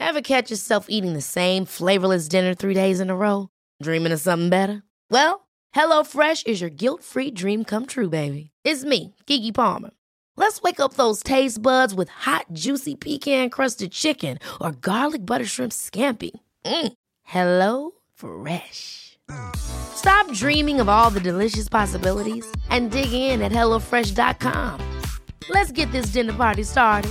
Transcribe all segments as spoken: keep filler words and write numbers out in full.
Ever catch yourself eating the same flavorless dinner three days in a row? Dreaming of something better? Well, HelloFresh is your guilt-free dream come true, baby. It's me, Keke Palmer. Let's wake up those taste buds with hot, juicy pecan-crusted chicken or garlic butter shrimp scampi. Mm. Hello Fresh. Stop dreaming of all the delicious possibilities and dig in at hello fresh dot com. Let's get this dinner party started.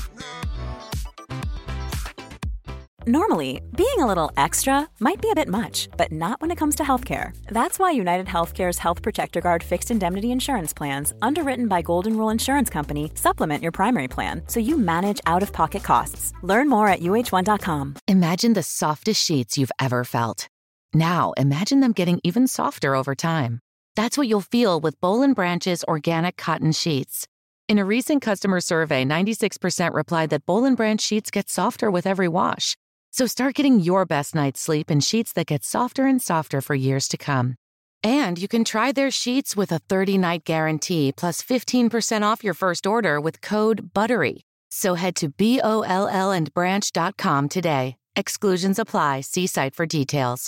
Normally, being a little extra might be a bit much, but not when it comes to healthcare. That's why United Healthcare's Health Protector Guard fixed indemnity insurance plans, underwritten by Golden Rule Insurance Company, supplement your primary plan so you manage out-of-pocket costs. Learn more at U H one dot com. Imagine the softest sheets you've ever felt. Now, imagine them getting even softer over time. That's what you'll feel with Boll and Branch's organic cotton sheets. In a recent customer survey, ninety-six percent replied that Boll and Branch sheets get softer with every wash. So start getting your best night's sleep in sheets that get softer and softer for years to come. And you can try their sheets with a thirty-night guarantee plus fifteen percent off your first order with code BUTTERY. So head to B O L L and branch dot com today. Exclusions apply. See site for details.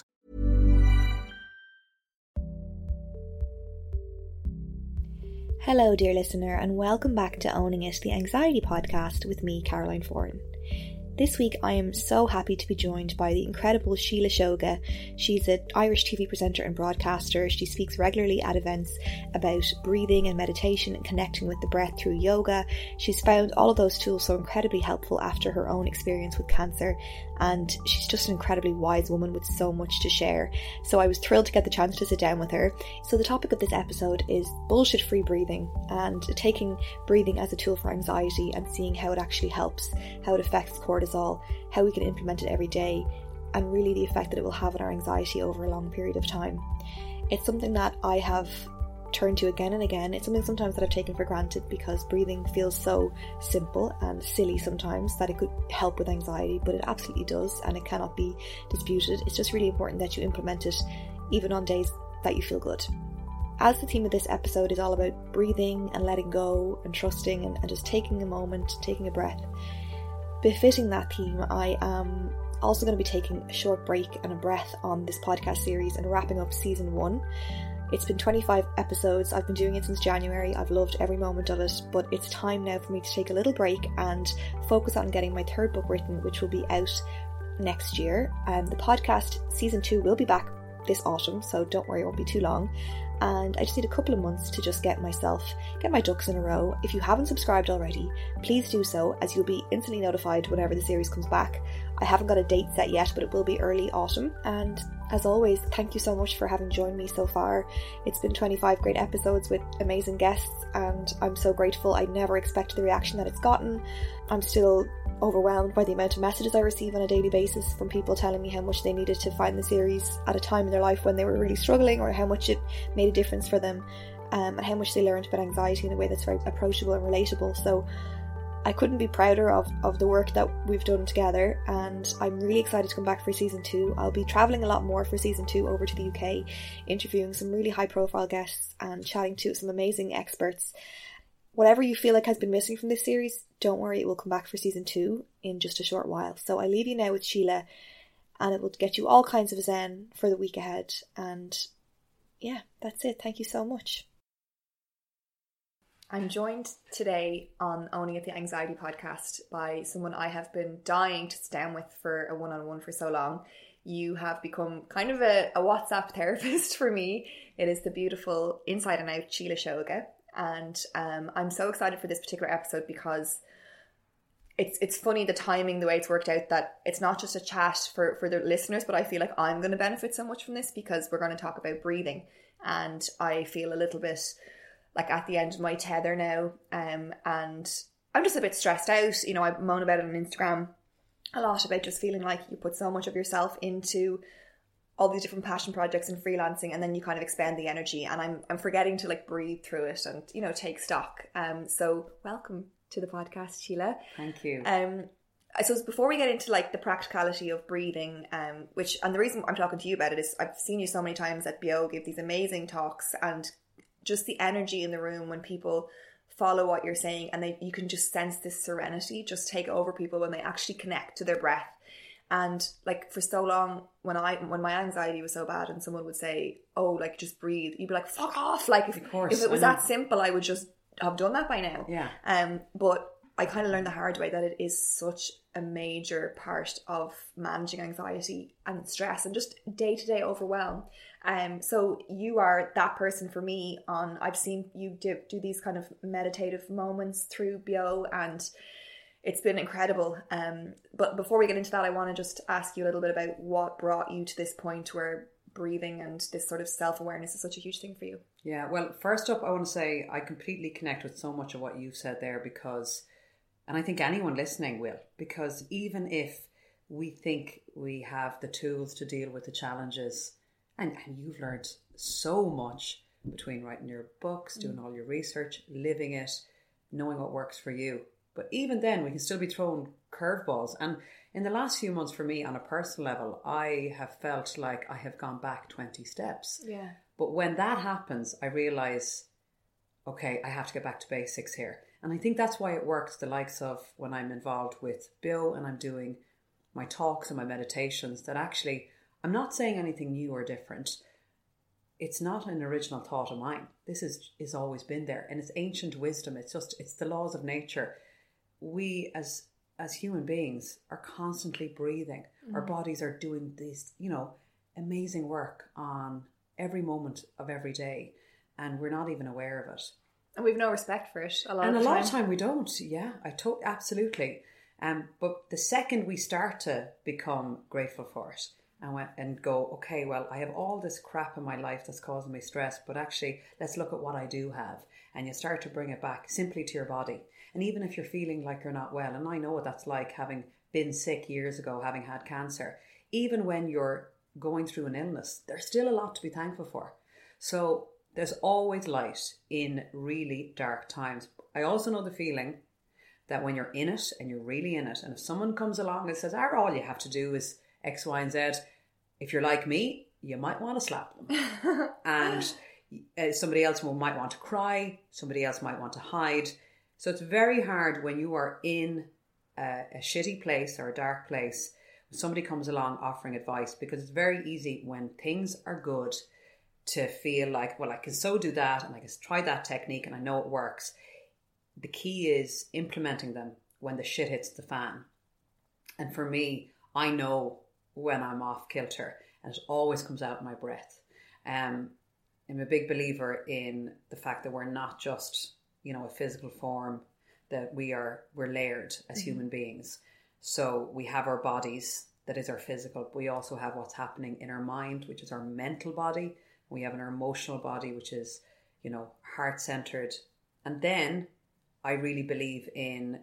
Hello, dear listener, and welcome back to Owning It, the Anxiety Podcast with me, Caroline Foran. This week I am so happy to be joined by the incredible Sheila Shoga. She's an Irish T V presenter and broadcaster. She speaks regularly at events about breathing and meditation and connecting with the breath through yoga. She's found all of those tools so incredibly helpful after her own experience with cancer, and she's just an incredibly wise woman with so much to share. So I was thrilled to get the chance to sit down with her. So the topic of this episode is bullshit-free breathing and taking breathing as a tool for anxiety and seeing how it actually helps, how it affects cortisol, how we can implement it every day, and really the effect that it will have on our anxiety over a long period of time. It's something that I have turned to again and again. It's something sometimes that I've taken for granted because breathing feels so simple and silly sometimes that it could help with anxiety, but it absolutely does, and it cannot be disputed. It's just really important that you implement it even on days that you feel good. As the theme of this episode is all about breathing and letting go and trusting and, and just taking a moment, taking a breath, befitting that theme, I am also going to be taking a short break and a breath on this podcast series and wrapping up season one. It's been twenty-five episodes. I've been doing it since January. I've loved every moment of it, but it's time now for me to take a little break and focus on getting my third book written, which will be out next year. Um, the podcast season two will be back this autumn, so don't worry, it won't be too long. And I just need a couple of months to just get myself, get my ducks in a row. If you haven't subscribed already, please do so, as you'll be instantly notified whenever the series comes back. I haven't got a date set yet, but it will be early autumn. And as always, thank you so much for having joined me so far. It's been twenty-five great episodes with amazing guests, and I'm so grateful. I never expected the reaction that it's gotten. I'm still overwhelmed by the amount of messages I receive on a daily basis from people telling me how much they needed to find the series at a time in their life when they were really struggling, or how much it made a difference for them, um, and how much they learned about anxiety in a way that's very approachable and relatable. So I couldn't be prouder of, of the work that we've done together, and I'm really excited to come back for season two. I'll be travelling a lot more for season two over to the U K, interviewing some really high profile guests and chatting to some amazing experts. Whatever you feel like has been missing from this series, don't worry, it will come back for season two in just a short while. So I leave you now with Sheila, and it will get you all kinds of zen for the week ahead. And yeah, that's it. Thank you so much. I'm joined today on Owning It, the Anxiety Podcast by someone I have been dying to sit down with for a one-on-one for so long. You have become kind of a, a WhatsApp therapist for me. It is the beautiful Inside and Out Sheila Shoga. And um, I'm so excited for this particular episode because it's it's funny the timing, the way it's worked out, that it's not just a chat for, for the listeners, but I feel like I'm going to benefit so much from this because we're going to talk about breathing. And I feel a little bit like at the end of my tether now, um, and I'm just a bit stressed out. You know, I moan about it on Instagram a lot about just feeling like you put so much of yourself into all these different passion projects and freelancing, and then you kind of expend the energy, and I'm I'm forgetting to like breathe through it and, you know, take stock. Um, so welcome to the podcast, Sheila. Thank you. Um, I suppose before we get into like the practicality of breathing, um, which, and the reason I'm talking to you about it is I've seen you so many times at B O give these amazing talks, and just the energy in the room when people follow what you're saying, and they you can just sense this serenity just take over people when they actually connect to their breath. And like for so long, when I when my anxiety was so bad and someone would say, oh, like just breathe, you'd be like, fuck off. Like if, of course, if it was that simple, I would just have done that by now. Yeah. Um, but I kind of learned the hard way that it is such a major part of managing anxiety and stress and just day-to-day overwhelm. Um, so you are that person for me on, I've seen you do, do these kind of meditative moments through B O, and it's been incredible. Um, but before we get into that, I want to just ask you a little bit about what brought you to this point where breathing and this sort of self-awareness is such a huge thing for you. Yeah, well, first up, I want to say I completely connect with so much of what you've said there, because, and I think anyone listening will, because even if we think we have the tools to deal with the challenges, and, and you've learned so much between writing your books, doing all your research, living it, knowing what works for you. But even then, we can still be thrown curveballs. And in the last few months for me, on a personal level, I have felt like I have gone back twenty steps. Yeah. But when that happens, I realise, okay, I have to get back to basics here. And I think that's why it works, the likes of when I'm involved with Bill and I'm doing my talks and my meditations, that actually I'm not saying anything new or different. It's not an original thought of mine. This is is always been there, and it's ancient wisdom. It's just, it's the laws of nature. We as as human beings are constantly breathing. Mm. Our bodies are doing this, you know, amazing work on every moment of every day, and we're not even aware of it. And we've no respect for it a lot and of the time. And a time. lot of time we don't. Yeah, I to- absolutely. Um, but the second we start to become grateful for it and went, and go, okay, well, I have all this crap in my life that's causing me stress, but actually, let's look at what I do have. And you start to bring it back simply to your body. And even if you're feeling like you're not well, and I know what that's like, having been sick years ago, having had cancer, even when you're going through an illness, there's still a lot to be thankful for. So there's always light in really dark times. I also know the feeling that when you're in it and you're really in it, and if someone comes along and says, ah, all you have to do is X, Y, and Z, if you're like me, you might want to slap them. And uh, somebody else might want to cry, somebody else might want to hide. So it's very hard when you are in a, a shitty place or a dark place, when somebody comes along offering advice, because it's very easy when things are good to feel like, well, I can so do that and I can try that technique and I know it works. The key is implementing them when the shit hits the fan. And for me, I know when I'm off kilter, and it always comes out in my breath. Um, I'm a big believer in the fact that we're not just, you know, a physical form, that we are, we're layered as mm-hmm. human beings. So we have our bodies, that is our physical, but we also have what's happening in our mind, which is our mental body. We have our emotional body, which is, you know, heart-centered. And then I really believe in,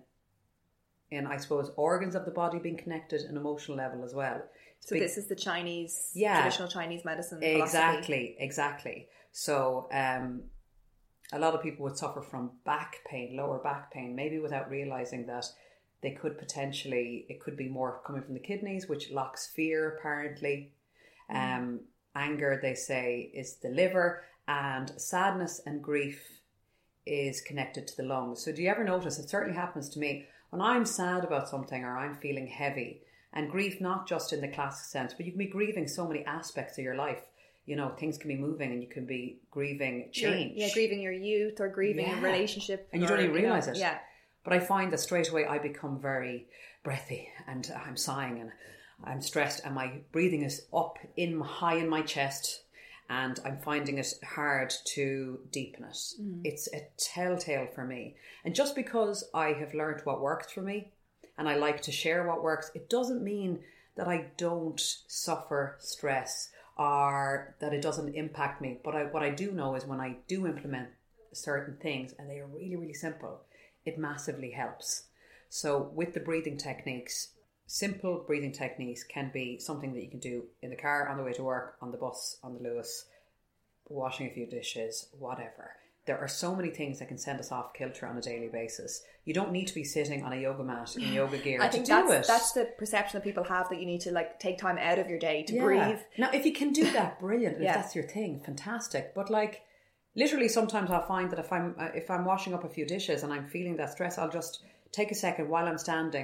in, I suppose, organs of the body being connected at an emotional level as well. So Big, this is the Chinese, yeah, traditional Chinese medicine philosophy. Exactly, exactly. So um, a lot of people would suffer from back pain, lower back pain, maybe without realising that they could potentially, it could be more coming from the kidneys, which locks fear apparently. Mm. Um, anger, they say, is the liver, and sadness and grief is connected to the lungs. So do you ever notice, it certainly happens to me, when I'm sad about something or I'm feeling heavy, and grief not just in the classic sense, but you can be grieving so many aspects of your life. You know, things can be moving and you can be grieving change. You're, yeah, grieving your youth or grieving yeah. a relationship. And you or, don't even realise you know, it. Yeah. But I find that straight away I become very breathy and I'm sighing and I'm stressed and my breathing is up in high in my chest and I'm finding it hard to deepen it. Mm. It's a telltale for me. And just because I have learned what works for me and I like to share what works, it doesn't mean that I don't suffer stress or that it doesn't impact me. But I, what I do know is when I do implement certain things and they are really, really simple, it massively helps. So with the breathing techniques, simple breathing techniques can be something that you can do in the car, on the way to work, on the bus, on the Lewis, washing a few dishes, whatever. There are so many things that can send us off kilter on a daily basis. You don't need to be sitting on a yoga mat in yoga gear I think to do that's, it. That's the perception that people have, that you need to like take time out of your day to yeah. breathe. Now, if you can do that, brilliant. yeah. If that's your thing, fantastic. But like, literally, sometimes I'll find that if I'm uh, if I'm washing up a few dishes and I'm feeling that stress, I'll just take a second while I'm standing,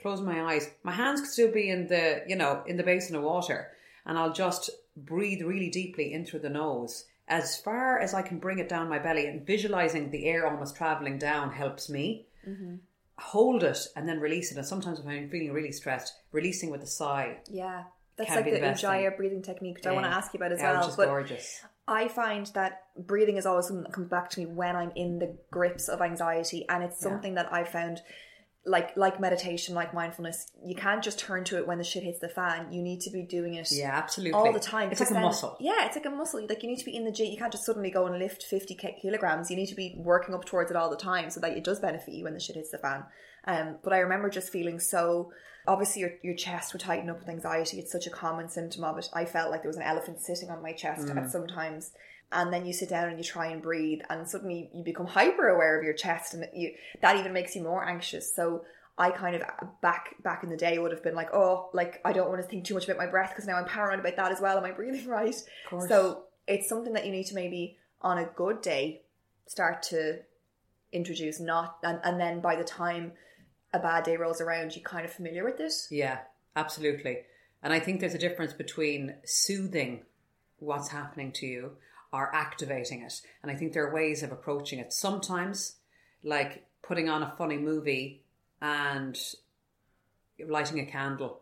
closing my eyes, my hands could still be in the, you know, in the basin of water, and I'll just breathe really deeply in through the nose as far as I can bring it down my belly, and visualizing the air almost traveling down helps me. Mm-hmm. Hold it and then release it. And sometimes if I'm feeling really stressed, releasing with a sigh. Yeah, that's like the, the Ujjayi breathing technique, which yeah. I want to ask you about as yeah, well. Which is but gorgeous. I find that breathing is always something that comes back to me when I'm in the grips of anxiety, and it's something yeah. that I found, like like meditation, like mindfulness, you can't just turn to it when the shit hits the fan. You need to be doing it yeah, absolutely. all the time. It's like a then, muscle. Yeah, it's like a muscle. Like you need to be in the gym. You can't just suddenly go and lift fifty kilograms. You need to be working up towards it all the time so that it does benefit you when the shit hits the fan. Um, but I remember just feeling so... Obviously, your your chest would tighten up with anxiety. It's such a common symptom of it. I felt like there was an elephant sitting on my chest mm. at some times. And then you sit down and you try and breathe, and suddenly you become hyper aware of your chest, and you that even makes you more anxious. So I kind of back back in the day would have been like, oh, like I don't want to think too much about my breath because now I'm paranoid about that as well. Am I breathing right? Of course. So it's something that you need to maybe on a good day start to introduce, not and, and then by the time a bad day rolls around, you're kind of familiar with this. Yeah, absolutely. And I think there's a difference between soothing what's happening to you or activating it. And I think there are ways of approaching it. Sometimes, like putting on a funny movie and lighting a candle,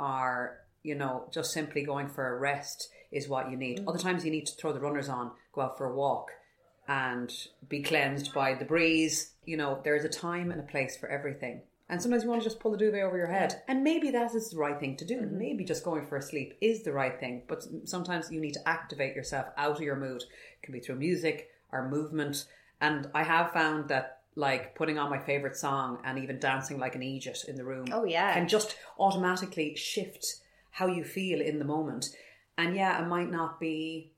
or, you know, just simply going for a rest is what you need. Mm. Other times you need to throw the runners on, go out for a walk and be cleansed by the breeze. You know, there's a time and a place for everything. And sometimes you want to just pull the duvet over your head. And maybe that is the right thing to do. Mm-hmm. Maybe just going for a sleep is the right thing. But sometimes you need to activate yourself out of your mood. It can be through music or movement. And I have found that, like, putting on my favourite song and even dancing like an Aegis in the room oh, yeah. can just automatically shift how you feel in the moment. And yeah, it might not be...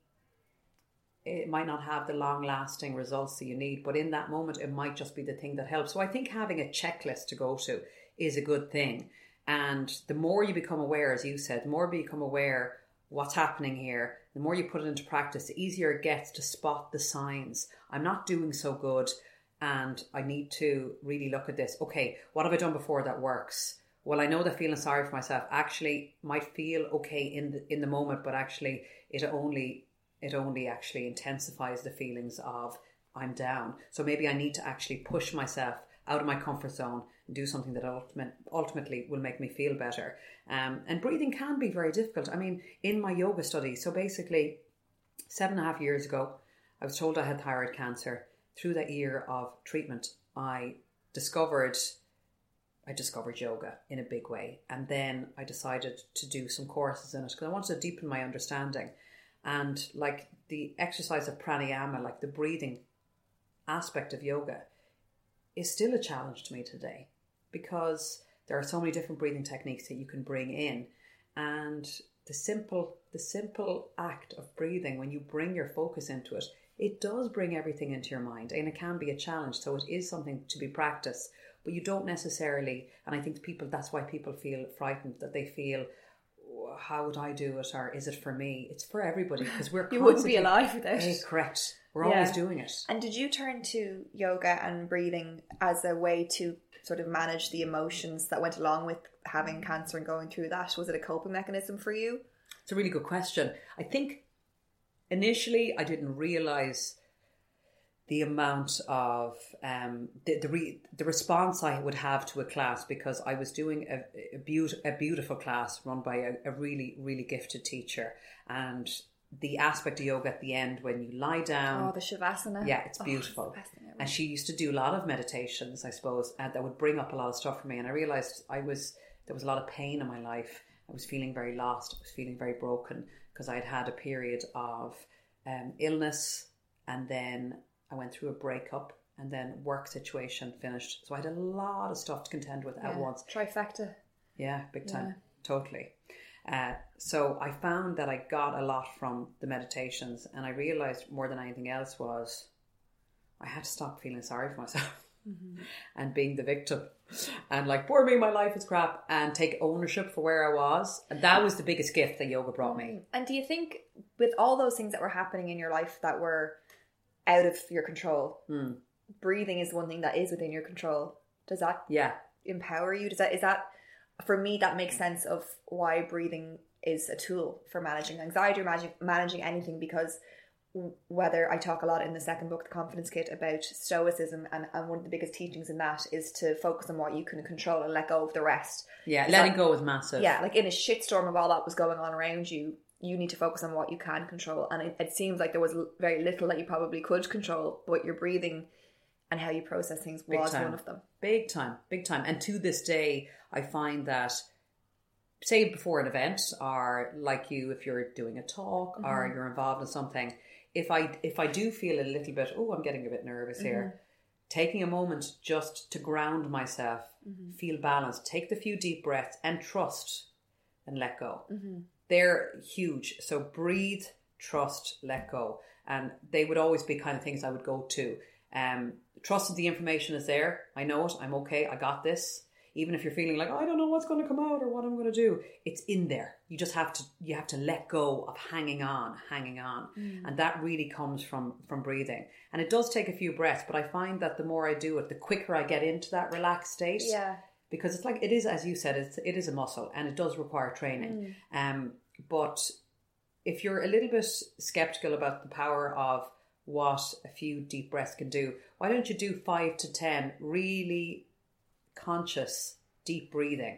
it might not have the long-lasting results that you need, but in that moment it might just be the thing that helps. So I think having a checklist to go to is a good thing. And the more you become aware, as you said, the more you become aware what's happening here, the more you put it into practice, the easier it gets to spot the signs. I'm not doing so good and I need to really look at this. Okay, what have I done before that works? Well, I know that feeling sorry for myself actually might feel okay in the, in the moment, but actually it only... it only actually intensifies the feelings of I'm down. So maybe I need to actually push myself out of my comfort zone and do something that ultimate, ultimately will make me feel better. Um, and breathing can be very difficult. I mean, in my yoga study, so basically seven and a half years ago, I was told I had thyroid cancer. Through that year of treatment, I discovered I discovered yoga in a big way. And then I decided to do some courses in it because I wanted to deepen my understanding. And like the exercise of pranayama, like the breathing aspect of yoga, is still a challenge to me today because there are so many different breathing techniques that you can bring in. And the simple, the simple act of breathing, when you bring your focus into it, it does bring everything into your mind, and it can be a challenge. So it is something to be practiced, but you don't necessarily, and I think people, that's why people feel frightened, that they feel, how would I do it, or is it for me? It's for everybody because we're you wouldn't be alive without it. Correct. We're yeah. always doing it. And did you turn to yoga and breathing as a way to sort of manage the emotions that went along with having cancer and going through that? Was it a coping mechanism for you? It's a really good question. I think initially I didn't realise the amount of um, the the, re, the response I would have to a class, because I was doing a, a, beaut, a beautiful class run by a, a really, really gifted teacher. And the aspect of yoga at the end, when you lie down. Oh, the Shavasana. Yeah, it's beautiful. Oh, it's and she used to do a lot of meditations, I suppose, and that would bring up a lot of stuff for me. And I realised I was there was a lot of pain in my life. I was feeling very lost. I was feeling very broken because I had had a period of um, illness, and then I went through a breakup, and then work situation finished. So I had a lot of stuff to contend with yeah, at once. Trifecta. Yeah, big time. Yeah. Totally. Uh, so I found that I got a lot from the meditations, and I realised more than anything else was I had to stop feeling sorry for myself mm-hmm. and being the victim and like, poor me, my life is crap, and take ownership for where I was. And that was the biggest gift that yoga brought me. And do you think with all those things that were happening in your life that were out of your control, mm. breathing is one thing that is within your control? Does that yeah. empower you? Does that, is that, for me, that makes sense of why breathing is a tool for managing anxiety or managing, managing anything, because whether I talk a lot in the second book, The Confidence Kit, about stoicism, and, and one of the biggest teachings in that is to focus on what you can control and let go of the rest. Yeah, it's letting like, go is massive. Yeah, like in a shitstorm of all that was going on around you, you need to focus on what you can control. And it, it seems like there was very little that you probably could control, but your breathing and how you process things was one of them. Big time, big time. And to this day, I find that, say before an event, or like you, if you're doing a talk, mm-hmm. or you're involved in something, if I if I do feel a little bit, oh, I'm getting a bit nervous mm-hmm. here, taking a moment just to ground myself, mm-hmm. feel balanced, take the few deep breaths and trust and let go. Mm-hmm. They're huge. So breathe, trust, let go. And they would always be kind of things I would go to. Um, trust that the information is there. I know it. I'm okay. I got this. Even if you're feeling like, oh, I don't know what's going to come out or what I'm going to do, it's in there. You just have to, you have to let go of hanging on, hanging on. Mm. And that really comes from, from breathing. And it does take a few breaths, but I find that the more I do it, the quicker I get into that relaxed state. Yeah. Because it's like, it is, as you said, it's, it is a muscle and it does require training. Mm. Um, but if you're a little bit skeptical about the power of what a few deep breaths can do, why don't you do five to ten really conscious deep breathing?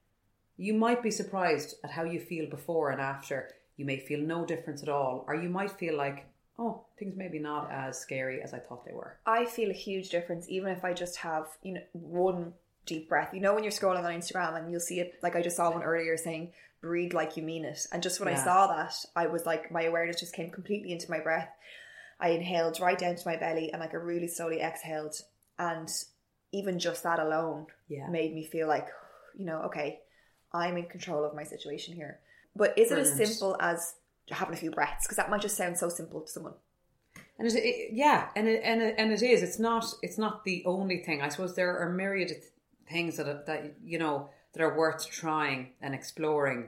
You might be surprised at how you feel before and after. You may feel no difference at all, or you might feel like, oh, things maybe not as scary as I thought they were. I feel a huge difference even if I just have, you know, one deep breath. You know, when you're scrolling on Instagram and you'll see it, like I just saw one earlier saying breathe like you mean it, and just when yeah. I saw that, I was like, my awareness just came completely into my breath. I inhaled right down to my belly and like I really slowly exhaled, and even just that alone yeah. made me feel like, you know, okay, I'm in control of my situation here. But is Brilliant. It as simple as having a few breaths? Because that might just sound so simple to someone. And it, it, yeah, and it, and it, and it is. It's not. It's not the only thing. I suppose there are myriad of things that are, that you know that are worth trying and exploring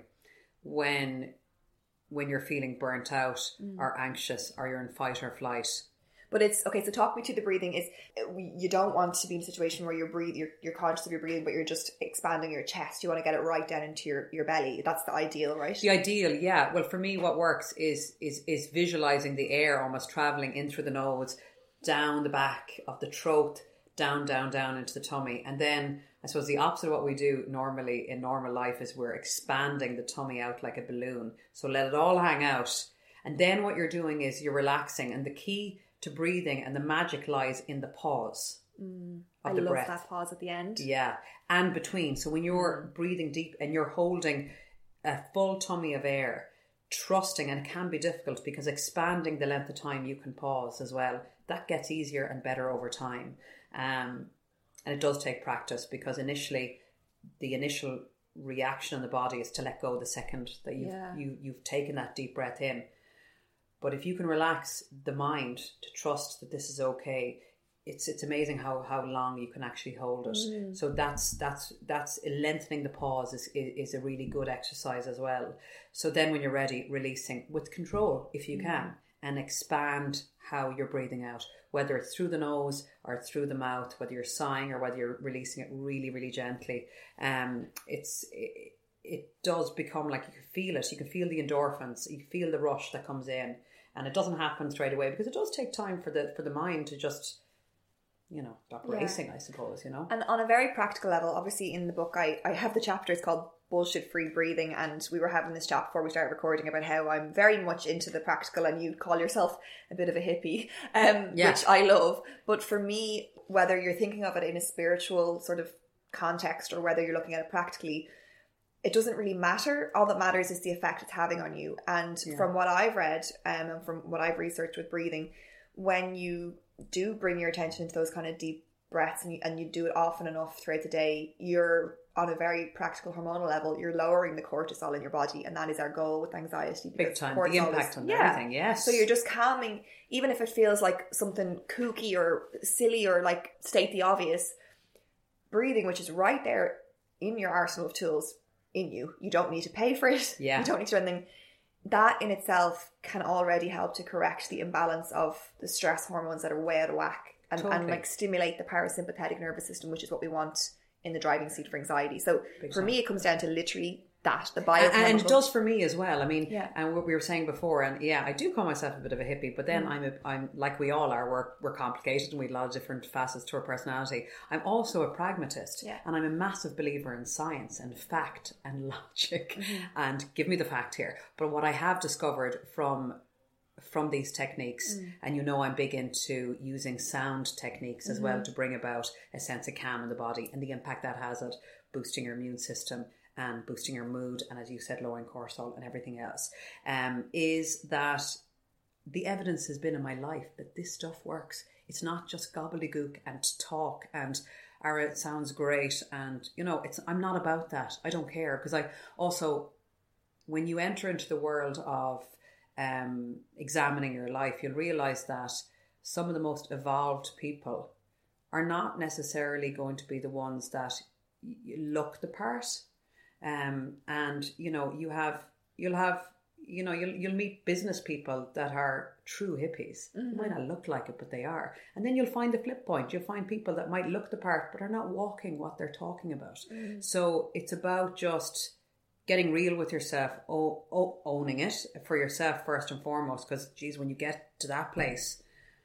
when when you're feeling burnt out mm. or anxious or you're in fight or flight. But it's, okay, so talk me to the breathing. Is you don't want to be in a situation where you're breathing, you're, you're conscious of your breathing, but you're just expanding your chest. You want to get it right down into your, your belly. That's the ideal, right? The ideal, yeah. Well, for me, what works is is is visualizing the air almost traveling in through the nose, down the back of the throat, down, down, down into the tummy. And then I suppose the opposite of what we do normally in normal life is we're expanding the tummy out like a balloon. So let it all hang out. And then what you're doing is you're relaxing. And the key to breathing and the magic lies in the pause mm, of the I love breath. That pause at the end. Yeah, and between. So when you're mm. breathing deep and you're holding a full tummy of air, trusting, and it can be difficult because expanding the length of time you can pause as well, that gets easier and better over time. Um, and it does take practice, because initially the initial reaction in the body is to let go the second that you've, yeah. you, you've taken that deep breath in. But if you can relax the mind to trust that this is okay, it's it's amazing how, how long you can actually hold it. Mm. So that's that's that's lengthening the pause is, is is a really good exercise as well. So then when you're ready, releasing with control if you mm. can, and expand how you're breathing out, whether it's through the nose or through the mouth, whether you're sighing or whether you're releasing it really really gently. Um, it's. It, it does become like you can feel it. You can feel the endorphins. You feel the rush that comes in, and it doesn't happen straight away because it does take time for the for the mind to just, you know, stop yeah. racing, I suppose, you know. And on a very practical level, obviously in the book, I, I have the chapters called Bullshit Free Breathing, and we were having this chat before we started recording about how I'm very much into the practical, and you call yourself a bit of a hippie, um, yeah. which I love. But for me, whether you're thinking of it in a spiritual sort of context or whether you're looking at it practically, it doesn't really matter. All that matters is the effect it's having on you. And yeah. from what I've read um, and from what I've researched with breathing, when you do bring your attention to those kind of deep breaths and you, and you do it often enough throughout the day, you're on a very practical hormonal level, you're lowering the cortisol in your body. And that is our goal with anxiety. Big time. The impact is, on yeah. everything, yes. So you're just calming, even if it feels like something kooky or silly or like state the obvious, breathing, which is right there in your arsenal of tools, in you. You don't need to pay for it. Yeah. You don't need to do anything. That in itself can already help to correct the imbalance of the stress hormones that are way out of whack and, totally. and like stimulate the parasympathetic nervous system, which is what we want in the driving seat for anxiety. So Big for time. me, it comes down to literally that, the And, biochemical. and it does for me as well. I mean, Yeah. and what we were saying before, and yeah, I do call myself a bit of a hippie, but then mm. I'm, a, I'm like we all are, we're, we're complicated and we have a lot of different facets to our personality. I'm also a pragmatist, yeah. and I'm a massive believer in science and fact and logic. Mm-hmm. And give me the fact here. But what I have discovered from from these techniques, mm. and you know I'm big into using sound techniques as mm-hmm. well to bring about a sense of calm in the body and the impact that has at boosting your immune system and boosting your mood, and as you said, lowering cortisol and everything else, um, is that the evidence has been in my life that this stuff works. It's not just gobbledygook and talk and, or it sounds great, and you know, it's I'm not about that. I don't care, because I also, when you enter into the world of um, examining your life, you'll realise that some of the most evolved people are not necessarily going to be the ones that look the part. Um, and you know, you have, you'll have, you know, you'll, you'll meet business people that are true hippies. Mm-hmm. They might not look like it, but they are. And then you'll find the flip point. You'll find people that might look the part, but are not walking what they're talking about. Mm-hmm. So it's about just getting real with yourself, o- o- owning it for yourself first and foremost. Because geez, when you get to that place,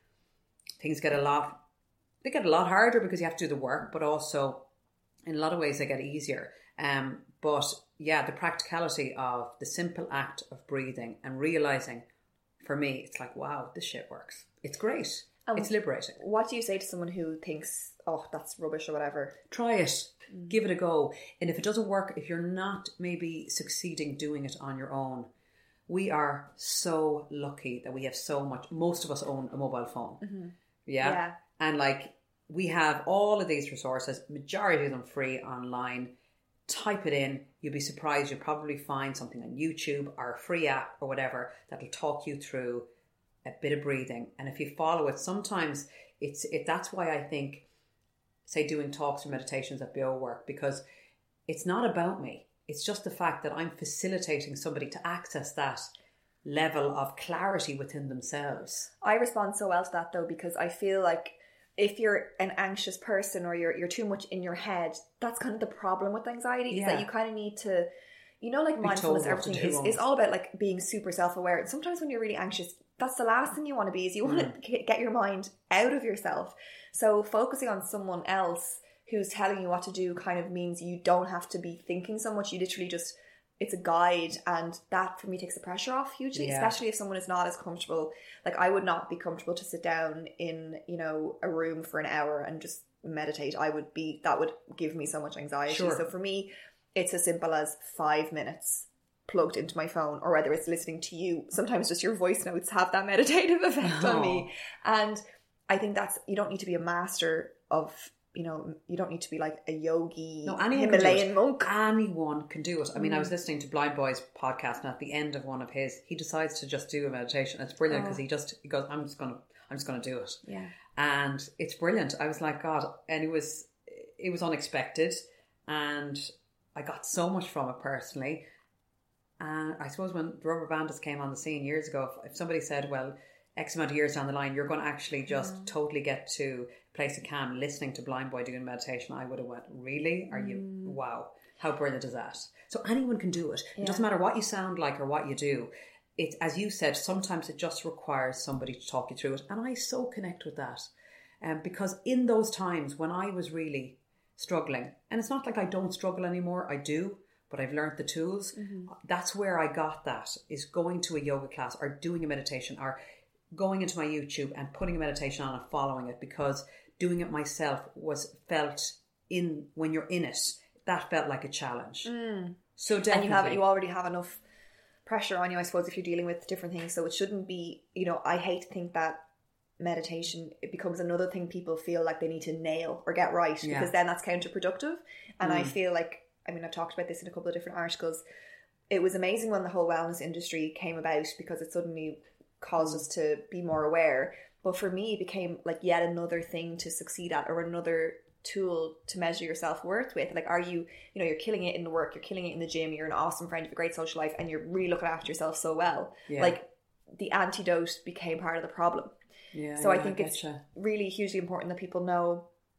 things get a lot, they get a lot harder because you have to do the work, but also in a lot of ways they get easier. Um, but yeah, the practicality of the simple act of breathing and realizing, for me, it's like, wow, this shit works. It's great. Um, it's liberating. What do you say to someone who thinks, oh, that's rubbish or whatever? Try it. Mm. Give it a go. And if it doesn't work, if you're not maybe succeeding doing it on your own, we are so lucky that we have so much. Most of us own a mobile phone. Mm-hmm. Yeah? yeah. And like, we have all of these resources, majority of them free online. Type it in, you'll be surprised. You'll probably find something on YouTube or a free app or whatever that'll talk you through a bit of breathing. And if you follow it, sometimes it's it. That's why I think, say, doing talks or meditations at B O work, because it's not about me. It's just the fact that I'm facilitating somebody to access that level of clarity within themselves. I respond so well to that though, because I feel like if you're an anxious person or you're you're too much in your head, that's kind of the problem with anxiety, yeah. is that you kind of need to, you know, like mindfulness, everything is, is all about like being super self-aware. And sometimes when you're really anxious, that's the last thing you want to be, is you want mm. to get your mind out of yourself. So focusing on someone else who's telling you what to do kind of means you don't have to be thinking so much. You literally just, it's a guide, and that for me takes the pressure off hugely, yeah. especially if someone is not as comfortable. Like I would not be comfortable to sit down in, you know, a room for an hour and just meditate. I would be, that would give me so much anxiety. Sure. So for me, it's as simple as five minutes plugged into my phone, or whether it's listening to you. Sometimes just your voice notes have that meditative effect oh. on me. And I think that's, you don't need to be a master of, you know, you don't need to be like a yogi, no, anyone Himalayan monk. Anyone can do it. I mean, mm. I was listening to Blind Boy's podcast, and at the end of one of his, he decides to just do a meditation. It's brilliant because oh. he just he goes, "I'm just gonna, I'm just gonna do it." Yeah, and it's brilliant. I was like, God, and it was, it was unexpected, and I got so much from it personally. And I suppose when the Rubber Bandits came on the scene years ago, if, if somebody said, "Well, X amount of years down the line, you're going to actually just mm. totally get to place of calm listening to Blind Boy doing meditation," I would have went, really? Are you, mm. wow, how brilliant is that? So anyone can do it. Yeah. It doesn't matter what you sound like or what you do. It, as you said, sometimes it just requires somebody to talk you through it. And I so connect with that. Um, because in those times when I was really struggling, and it's not like I don't struggle anymore, I do, but I've learned the tools. Mm-hmm. That's where I got that, is going to a yoga class or doing a meditation or going into my YouTube and putting a meditation on and following it, because doing it myself was felt in, when you're in it, that felt like a challenge. Mm. So definitely. And you have, you already have enough pressure on you, I suppose, if you're dealing with different things. So it shouldn't be, you know, I hate to think that meditation, it becomes another thing people feel like they need to nail or get right, yeah. because then that's counterproductive. And mm. I feel like, I mean, I've talked about this in a couple of different articles. It was amazing when the whole wellness industry came about, because it suddenly caused us to be more aware. But for me, it became like yet another thing to succeed at, or another tool to measure your self-worth with. Like, are you, you know, you're killing it in the work, you're killing it in the gym, you're an awesome friend, you have a great social life, and you're really looking after yourself so well. Yeah. Like, the antidote became part of the problem. Yeah, so yeah, I think I it's really hugely important that people know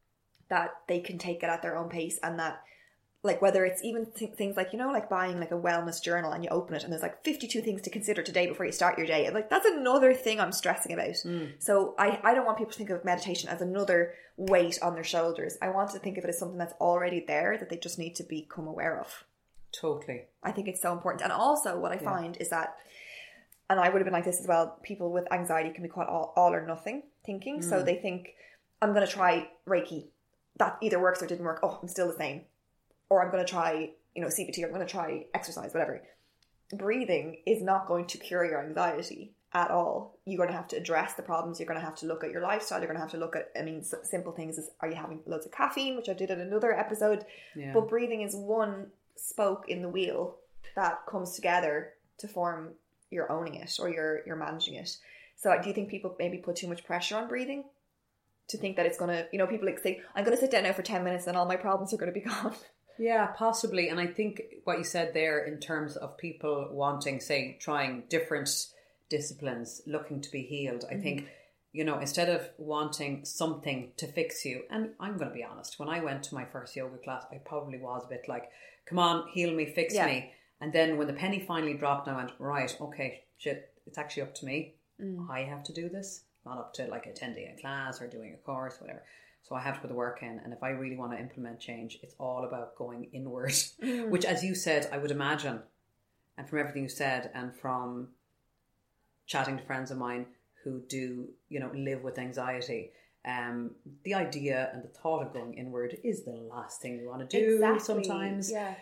that they can take it at their own pace, and that, like, whether it's even th- things like, you know, like buying like a wellness journal and you open it and there's like fifty-two things to consider today before you start your day. And like, that's another thing I'm stressing about. Mm. So I, I don't want people to think of meditation as another weight on their shoulders. I want to think of it as something that's already there that they just need to become aware of. Totally. I think it's so important. And also what I yeah. find is that, and I would have been like this as well, people with anxiety can be quite all, all or nothing thinking. Mm. So they think, I'm going to try Reiki. That either works or didn't work. Oh, I'm still the same. Or I'm going to try, you know, C B T, or I'm going to try exercise, whatever. Breathing is not going to cure your anxiety at all. You're going to have to address the problems. You're going to have to look at your lifestyle. You're going to have to look at, I mean, s- simple things as, are you having loads of caffeine, which I did in another episode. Yeah. But breathing is one spoke in the wheel that comes together to form you're owning it, or you're, you're managing it. So do you think people maybe put too much pressure on breathing? To think that it's going to, you know, people like say, I'm going to sit down now for ten minutes and all my problems are going to be gone. Yeah, possibly. And I think what you said there in terms of people wanting, say, trying different disciplines, looking to be healed, I mm-hmm. think, you know, instead of wanting something to fix you, and I'm going to be honest, when I went to my first yoga class, I probably was a bit like, come on, heal me, fix yeah. me. And then when the penny finally dropped, I went, right, okay, shit, it's actually up to me. Mm. I have to do this, not up to like attending a class or doing a course, whatever. So I have to put the work in. And if I really want to implement change, it's all about going inward, mm. which, as you said, I would imagine, and from everything you said, and from chatting to friends of mine who do, you know, live with anxiety, um, the idea and the thought of going inward is the last thing we want to do exactly. sometimes. Yeah.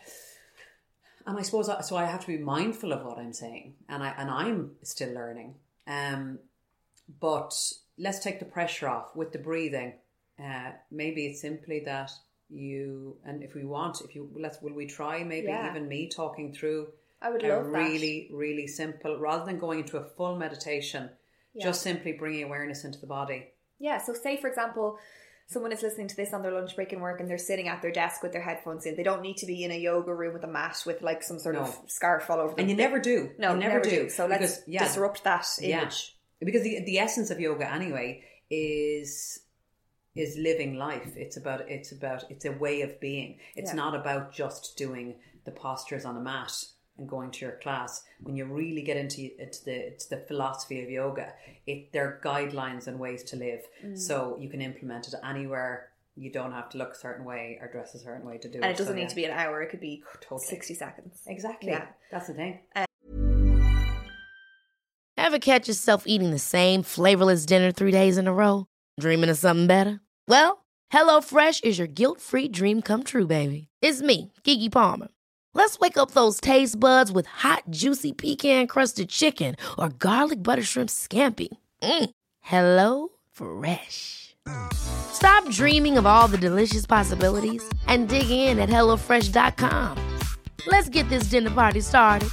And I suppose, so I have to be mindful of what I'm saying. And, I, and I'm still learning. Um, but let's take the pressure off with the breathing. Uh, maybe it's simply that you, and if we want, if you let's, will we try maybe yeah. even me talking through I would a love really, that. really simple, rather than going into a full meditation, yeah. just simply bringing awareness into the body. Yeah. So say, for example, someone is listening to this on their lunch break in work and they're sitting at their desk with their headphones in. They don't need to be in a yoga room with a mat with like some sort no. of scarf all over them. And you never do. No, you never, never do. do. So let's because, yeah. disrupt that image. Yeah. Because the, the essence of yoga anyway is... is living life. It's about, it's about, it's a way of being. It's yeah. not about just doing the postures on a mat and going to your class. When you really get into, into the, it's the philosophy of yoga, it, there are guidelines and ways to live. Mm. So you can implement it anywhere. You don't have to look a certain way or dress a certain way to do and it. And it doesn't so, need yeah. to be an hour. It could be totally. sixty seconds. Exactly. Yeah. That's the thing. Um, Ever catch yourself eating the same flavorless dinner three days in a row? Dreaming of something better? Well, HelloFresh is your guilt-free dream come true, baby. It's me, Keke Palmer. Let's wake up those taste buds with hot, juicy pecan-crusted chicken or garlic butter shrimp scampi. Mm. Hello Fresh. Stop dreaming of all the delicious possibilities and dig in at hello fresh dot com. Let's get this dinner party started.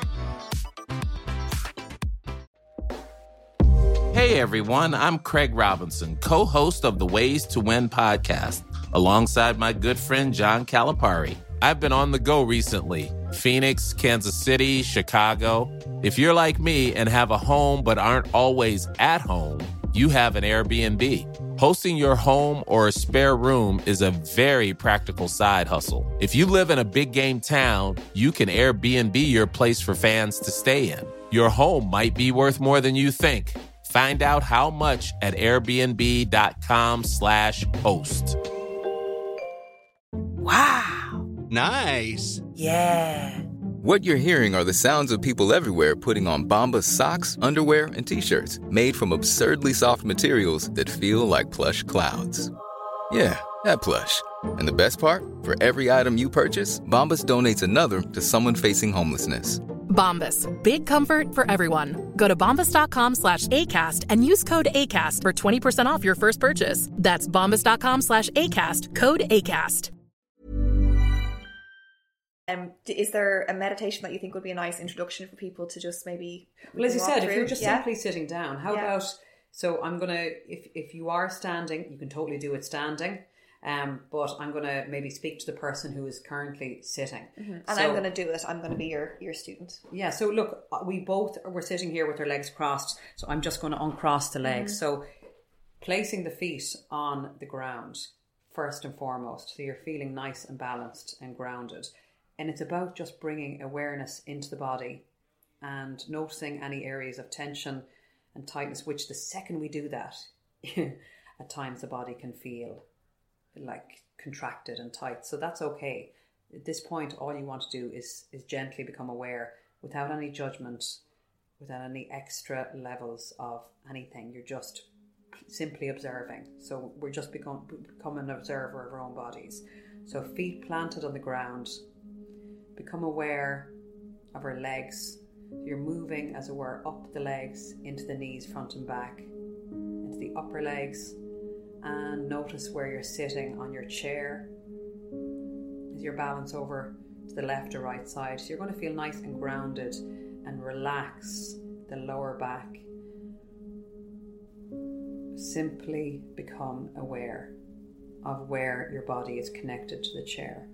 Hey everyone, I'm Craig Robinson, co-host of the Ways to Win podcast, alongside my good friend John Calipari. I've been on the go recently. Phoenix, Kansas City, Chicago. If you're like me and have a home but aren't always at home, you have an Airbnb. Hosting your home or a spare room is a very practical side hustle. If you live in a big game town, you can Airbnb your place for fans to stay in. Your home might be worth more than you think. Find out how much at airbnb.com slash host. Wow. Nice. Yeah. What you're hearing are the sounds of people everywhere putting on Bombas socks, underwear, and T-shirts made from absurdly soft materials that feel like plush clouds. Yeah, that plush. And the best part? For every item you purchase, Bombas donates another to someone facing homelessness. Bombas. Big comfort for everyone. Go to bombas.com slash ACAST and use code ACAST for twenty percent off your first purchase. That's bombas.com slash ACAST. Code ACAST. Um, is there a meditation that you think would be a nice introduction for people to just maybe... Well, as you said, through? if you're just yeah. simply sitting down, how yeah. about... So I'm going to... If, if you are standing, you can totally do it standing. Um, but I'm going to maybe speak to the person who is currently sitting. Mm-hmm. And so, I'm going to do it. I'm going to be your, your student. Yeah. So look, we both, we're sitting here with our legs crossed. So I'm just going to uncross the legs. Mm-hmm. So placing the feet on the ground, first and foremost. So you're feeling nice and balanced and grounded. And it's about just bringing awareness into the body and noticing any areas of tension and tightness, which the second we do that, at times the body can feel like contracted and tight. So that's okay. At this point, all you want to do is, is gently become aware without any judgment, without any extra levels of anything. You're just simply observing. So we're just become, become an observer of our own bodies. So feet planted on the ground, become aware of our legs. You're moving, as it were, up the legs into the knees, front and back, into the upper legs, and notice where you're sitting on your chair. Is your balance over to the left or right side? So you're going to feel nice and grounded and relax the lower back. Simply become aware of where your body is connected to the chair.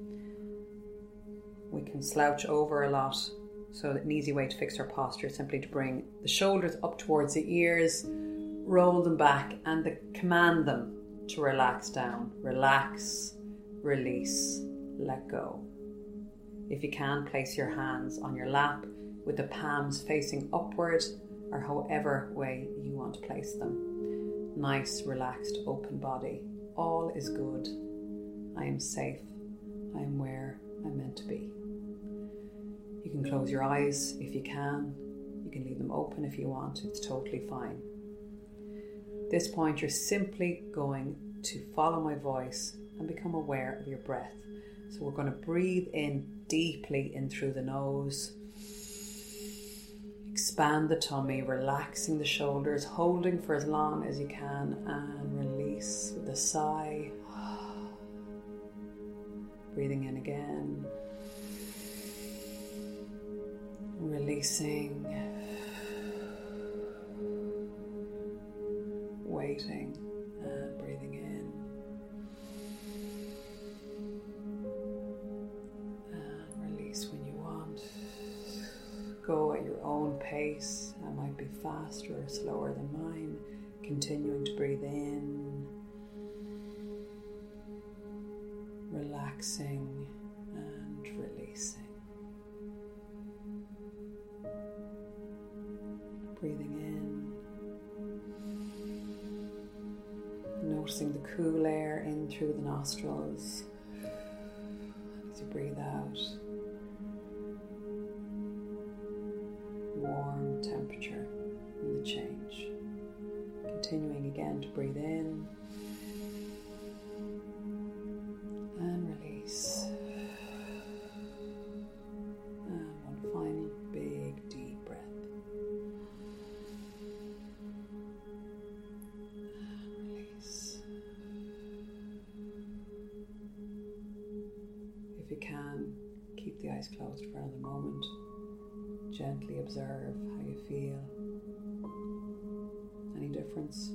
We can slouch over a lot, so an easy way to fix our posture is simply to bring the shoulders up towards the ears, roll them back, and the, command them to relax down. Relax, release, let go. If you can, place your hands on your lap with the palms facing upward, or however way you want to place them. Nice, relaxed, open body. All is good. I am safe. I am where I'm meant to be. You can close your eyes if you can. You can leave them open if you want. It's totally fine. At this point, you're simply going to follow my voice and become aware of your breath. So we're going to breathe in deeply in through the nose. Expand the tummy, relaxing the shoulders, holding for as long as you can, and release with a sigh. Breathing in again. Releasing. Waiting and breathing in. And release when you want. Go at your own pace. That might be faster or slower than mine. Continuing to breathe in. Relaxing and releasing. Breathing in. Noticing the cool air in through the nostrils. As you breathe out. Warm temperature in the change. Continuing again to breathe in. And release. And one final big deep breath. And release. If you can, keep the eyes closed for another moment. Gently observe how you feel. Any difference?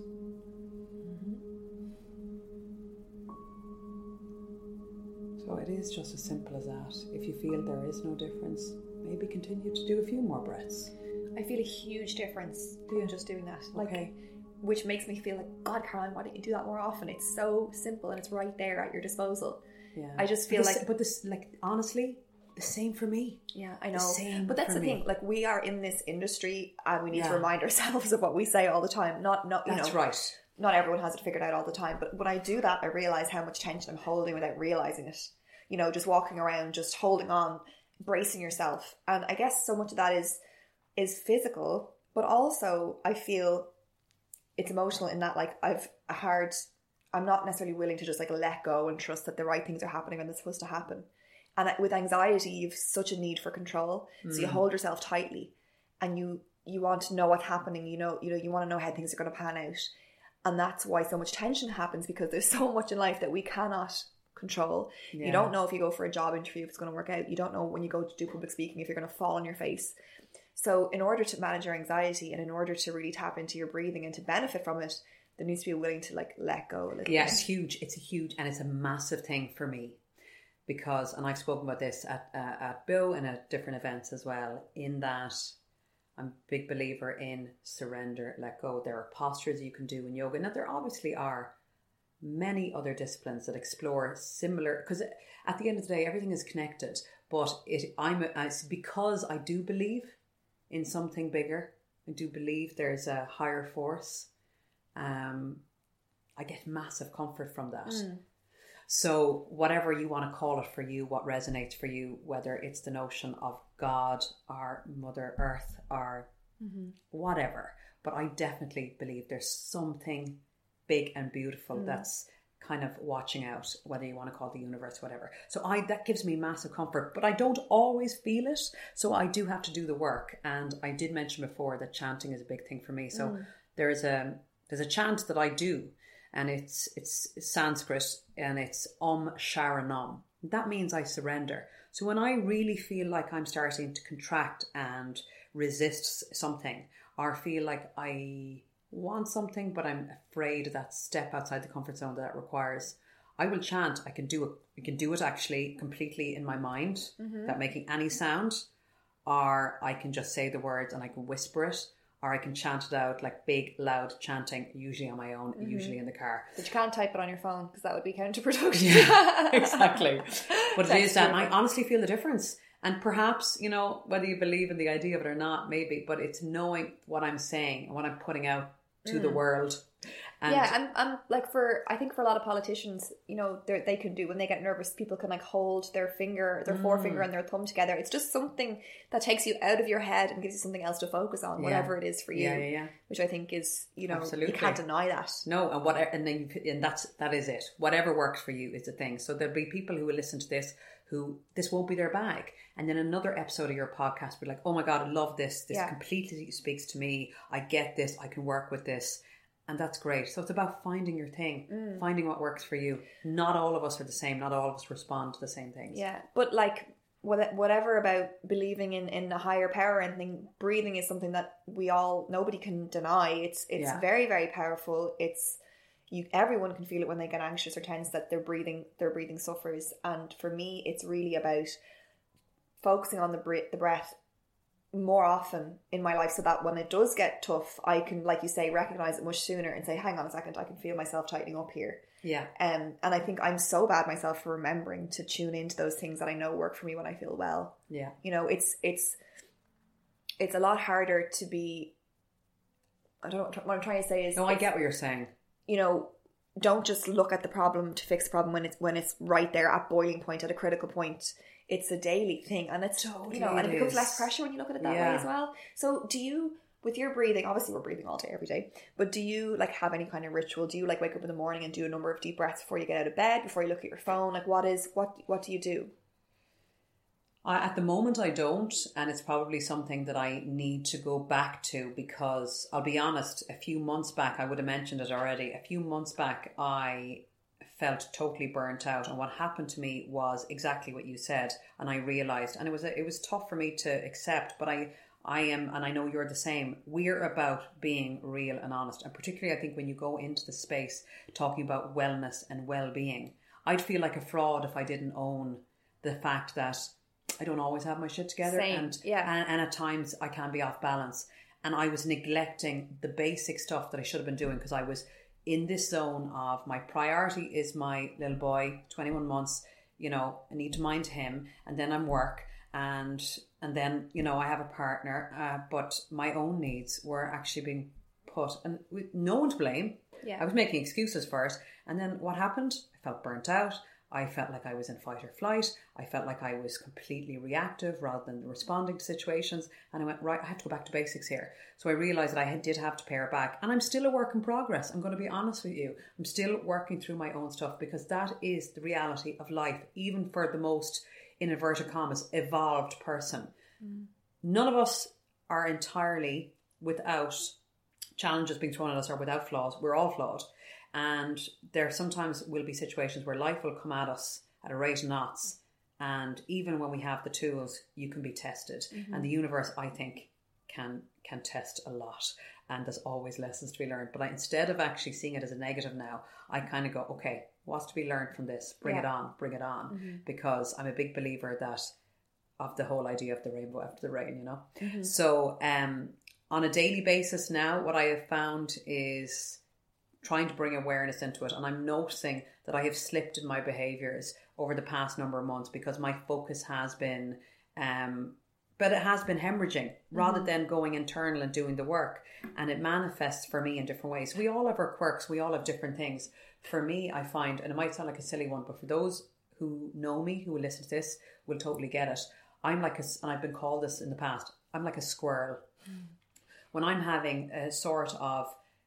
So it is just as simple as that. If you feel there is no difference, maybe continue to do a few more breaths. I feel a huge difference in just doing that. Like, Okay. which makes me feel like, God, Caroline, why don't you do that more often? It's so simple and it's right there at your disposal. Yeah. I just feel But this- like... But this, like, honestly, the same for me. Yeah, I The know. same But that's for the me. thing. Like, we are in this industry and we need Yeah. to remind ourselves of what we say all the time. Not, not you That's know, right. Not everyone has it figured out all the time. But when I do that, I realize how much tension I'm holding without realizing it. You know, just walking around, just holding on, bracing yourself. And I guess so much of that is is physical, but also I feel it's emotional in that, like, I've a hard, I'm not necessarily willing to just like let go and trust that the right things are happening when they're supposed to happen. And with anxiety, you've such a need for control. Mm. So you hold yourself tightly and you you want to know what's happening. You know, you know, you want to know how things are going to pan out. And that's why so much tension happens, because there's so much in life that we cannot control. Yeah. You don't know if you go for a job interview if it's going to work out. You don't know when you go to do public speaking if you're going to fall on your face. So in order to manage your anxiety and in order to really tap into your breathing and to benefit from it, there needs to be willing to like let go a little yeah bit. It's huge. It's a huge and it's a massive thing for me, because, and I've spoken about this at uh, at Bill and at different events as well, in that I'm a big believer in surrender, let go. There are postures you can do in yoga. Now there obviously are many other disciplines that explore similar, because at the end of the day, everything is connected. But it, I'm it's because I do believe in something bigger. I do believe there's a higher force. Um, I get massive comfort from that. Mm. So whatever you want to call it for you, what resonates for you, whether it's the notion of God or Mother Earth or mm-hmm. whatever. But I definitely believe there's something big and beautiful mm. that's kind of watching out, whether you want to call it the universe, whatever. So I that gives me massive comfort, but I don't always feel it. So I do have to do the work. And I did mention before that chanting is a big thing for me. So mm. there's a there's a chant that I do, and it's it's Sanskrit, and it's Om Sharanam. That means I surrender. So when I really feel like I'm starting to contract and resist something, or feel like I want something but I'm afraid of that step outside the comfort zone that it requires, I will chant. I can do it I can do it actually completely in my mind mm-hmm. without making any sound, or I can just say the words and I can whisper it, or I can chant it out like big loud chanting, usually on my own, mm-hmm. usually in the car. But you can't type it on your phone because that would be counterproductive. Yeah, exactly. But it is that, and I honestly feel the difference. And perhaps, you know, whether you believe in the idea of it or not, maybe, but it's knowing what I'm saying and what I'm putting out to mm. the world. And yeah, and, and like for, I think for a lot of politicians, you know, they can do, when they get nervous, people can like hold their finger, their mm. forefinger and their thumb together. It's just something that takes you out of your head and gives you something else to focus on, whatever yeah. it is for you. Yeah, yeah, yeah. Which I think is, you know, Absolutely. You can't deny that. No, and what, and then you, and that's, that is it. Whatever works for you is the thing. So there'll be people who will listen to this who this won't be their bag. And then another episode of your podcast will be like, oh my God, I love this. This yeah. completely speaks to me. I get this. I can work with this. And that's great. So it's about finding your thing, mm. finding what works for you. Not all of us are the same. Not all of us respond to the same things. Yeah. But like whatever about believing in, in a higher power and thing, breathing is something that we all, nobody can deny. It's, it's yeah. very, very powerful. It's, You, everyone can feel it when they get anxious or tense that their breathing their breathing suffers. And for me, it's really about focusing on the bre- the breath more often in my life, so that when it does get tough, I can, like you say, recognize it much sooner and say, hang on a second, I can feel myself tightening up here. Yeah. Um, and I think I'm so bad myself for remembering to tune into those things that I know work for me when I feel well. Yeah. You know, it's it's it's a lot harder to be, I don't know what I'm trying to say is... No, I get what you're saying. You know, don't just look at the problem to fix the problem when it's when it's right there at boiling point, at a critical point. It's a daily thing, and it's totally, you know, and it, it becomes less pressure when you look at it that yeah. way as well. So, do you, with your breathing, obviously we're breathing all day every day, but do you like have any kind of ritual? Do you like wake up in the morning and do a number of deep breaths before you get out of bed, before you look at your phone? Like, what is what what do you do? I, at the moment I don't, and it's probably something that I need to go back to, because I'll be honest, a few months back, I would have mentioned it already, a few months back I felt totally burnt out, and what happened to me was exactly what you said, and I realised, and it was a, it was tough for me to accept, but I I am, and I know you're the same, we're about being real and honest, and particularly I think when you go into the space talking about wellness and well-being, I'd feel like a fraud if I didn't own the fact that I don't always have my shit together. Same. and yeah. and, and at times I can be off balance, and I was neglecting the basic stuff that I should have been doing, because I was in this zone of my priority is my little boy, twenty-one months, you know, I need to mind him, and then I'm work, and and then, you know, I have a partner, uh, but my own needs were actually being put, and with no one to blame. Yeah. I was making excuses for it, and then what happened? I felt burnt out. I felt like I was in fight or flight. I felt like I was completely reactive rather than responding to situations. And I went, right, I have to go back to basics here. So I realised that I did have to pare back. And I'm still a work in progress. I'm going to be honest with you. I'm still working through my own stuff, because that is the reality of life, even for the most, in inverted commas, evolved person. Mm. None of us are entirely without challenges being thrown at us or without flaws. We're all flawed. And there sometimes will be situations where life will come at us at a rate of knots, and even when we have the tools, you can be tested. Mm-hmm. And the universe, I think, can can test a lot, and there's always lessons to be learned. But I, instead of actually seeing it as a negative now, I kind of go, okay, what's to be learned from this? Bring yeah. it on, bring it on. Mm-hmm. Because I'm a big believer that of the whole idea of the rainbow after the rain, you know. Mm-hmm. So um, on a daily basis now, what I have found is trying to bring awareness into it. And I'm noticing that I have slipped in my behaviours over the past number of months because my focus has been, um, but it has been hemorrhaging rather mm-hmm. than going internal and doing the work. And it manifests for me in different ways. We all have our quirks. We all have different things. For me, I find, and it might sound like a silly one, but for those who know me, who will listen to this, will totally get it. I'm like a, and I've been called this in the past, I'm like a squirrel. Mm. When I'm having a sort of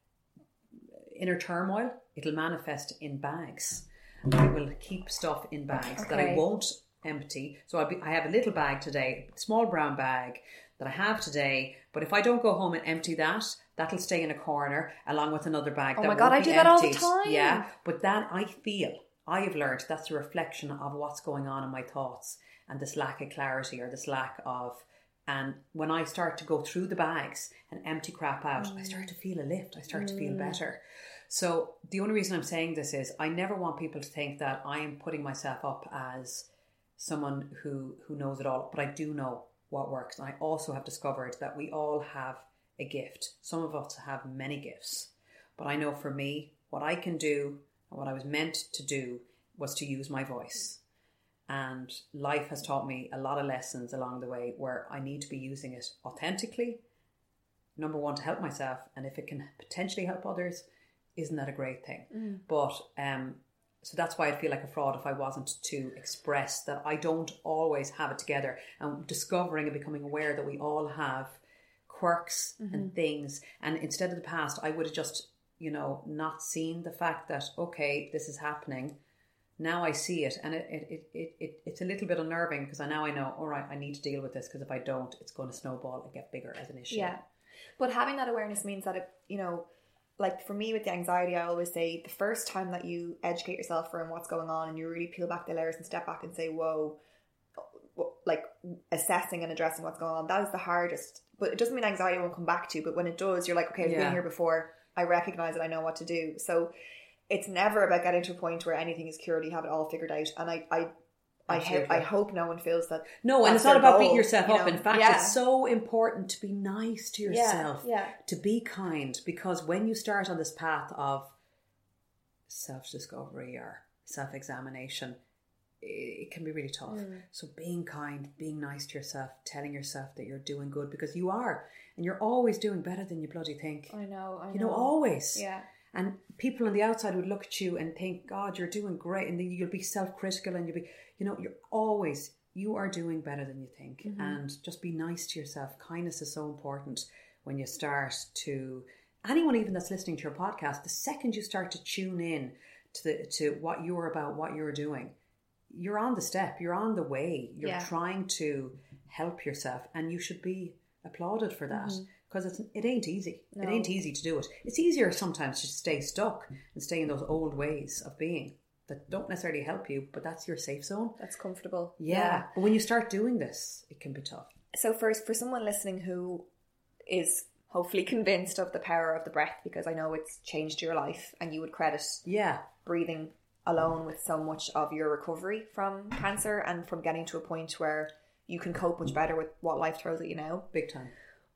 inner turmoil, it'll manifest in bags. I will keep stuff in bags okay. that I won't empty. So I'll be, I have a little bag today, small brown bag that I have today. But if I don't go home and empty that, that'll stay in a corner along with another bag. Oh that my God, won't I be do that emptied. all the time. Yeah, but that I feel, I have learned that's a reflection of what's going on in my thoughts and this lack of clarity or this lack of, and when I start to go through the bags and empty crap out, mm. I start to feel a lift. I start mm. to feel better. So the only reason I'm saying this is I never want people to think that I am putting myself up as someone who, who knows it all, but I do know what works. And I also have discovered that we all have a gift. Some of us have many gifts, but I know for me, what I can do and what I was meant to do was to use my voice. And life has taught me a lot of lessons along the way where I need to be using it authentically. Number one, to help myself. And if it can potentially help others, isn't that a great thing? Mm. But um, so that's why I feel like a fraud if I wasn't to express that I don't always have it together, and discovering and becoming aware that we all have quirks mm-hmm. and things. And instead of the past, I would have just, you know, not seen the fact that, okay, this is happening. Now I see it, and it, it, it, it it's a little bit unnerving because I now I know, all right, I need to deal with this, because if I don't, it's going to snowball and get bigger as an issue. Yeah. But having that awareness means that, it, you know, like for me with the anxiety, I always say the first time that you educate yourself around what's going on and you really peel back the layers and step back and say, whoa, like assessing and addressing what's going on, that is the hardest. But it doesn't mean anxiety won't come back to you, but when it does, you're like, okay, I've yeah. been here before, I recognize it, I know what to do. So it's never about getting to a point where anything is cured, you have it all figured out. And I I, I, ho- I hope no one feels that. No, and it's not about goal, beating yourself you up. Know? In fact, yeah. it's so important to be nice to yourself, yeah, yeah. to be kind, because when you start on this path of self-discovery or self-examination, it can be really tough. Mm. So being kind, being nice to yourself, telling yourself that you're doing good, because you are, and you're always doing better than you bloody think. I know, I know. You know, always. Yeah. And people on the outside would look at you and think, God, you're doing great. And then you'll be self-critical and you'll be, you know, you're always, you are doing better than you think. Mm-hmm. And just be nice to yourself. Kindness is so important when you start to, anyone even that's listening to your podcast, the second you start to tune in to the to what you're about, what you're doing, you're on the step, you're on the way. You're yeah. trying to help yourself, and you should be applauded for that. Mm-hmm. Because it's, it ain't easy. No. It ain't easy to do it. It's easier sometimes to stay stuck and stay in those old ways of being that don't necessarily help you, but that's your safe zone. That's comfortable. Yeah. yeah. But when you start doing this, it can be tough. So first, for someone listening who is hopefully convinced of the power of the breath, because I know it's changed your life, and you would credit yeah. breathing alone with so much of your recovery from cancer and from getting to a point where you can cope much better with what life throws at you now. Big time.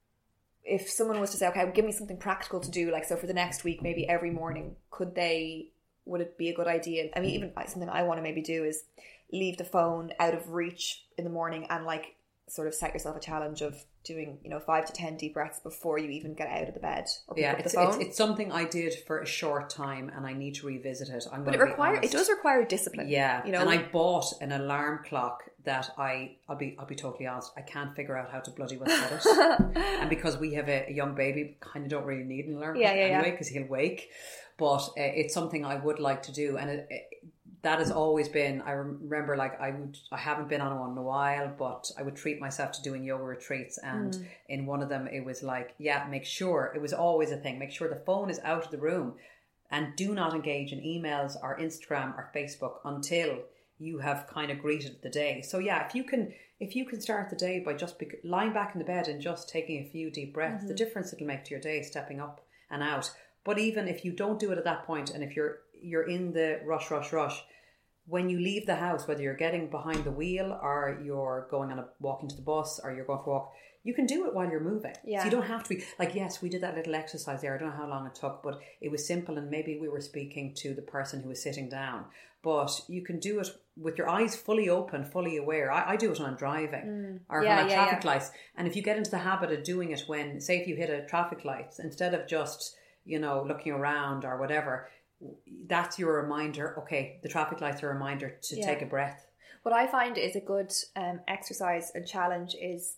If someone was to say, okay, give me something practical to do, like, so for the next week, maybe every morning, could they, would it be a good idea? I mean, even something I want to maybe do is leave the phone out of reach in the morning and, like, sort of set yourself a challenge of doing, you know, five to ten deep breaths before you even get out of the bed or pick yeah, up it's, the phone. It's, it's something I did for a short time, and I need to revisit it. I'm but it requires, it does require discipline. Yeah, you know, and I bought an alarm clock that I, I'll be, I'll be totally honest, I can't figure out how to bloody well set it. And because we have a, a young baby, kind of don't really need an alarm yeah, clock yeah, anyway, because yeah. he'll wake. But uh, it's something I would like to do, and it, it, that has always been, I remember, like, I would, I haven't been on one in a while, but I would treat myself to doing yoga retreats, and mm. in one of them it was like, yeah, make sure, it was always a thing, make sure the phone is out of the room, and do not engage in emails or Instagram or Facebook until you have kind of greeted the day. So yeah, if you can, if you can start the day by just be, lying back in the bed and just taking a few deep breaths, mm-hmm. the difference it'll make to your day, stepping up and out. But even if you don't do it at that point, and if you're you're in the rush, rush, rush, when you leave the house, whether you're getting behind the wheel or you're going on a walk into the bus or you're going for a walk, you can do it while you're moving. Yeah. So you don't have to be like, yes, we did that little exercise there. I don't know how long it took, but it was simple. And maybe we were speaking to the person who was sitting down, but you can do it with your eyes fully open, fully aware. I, I do it when I'm driving Mm. or Yeah, when I'm yeah, traffic yeah. lights. And if you get into the habit of doing it when, say if you hit a traffic light, instead of just, you know, looking around or whatever, that's your reminder. Okay, the traffic lights are a reminder to Yeah. take a breath. What I find is a good um, exercise and challenge is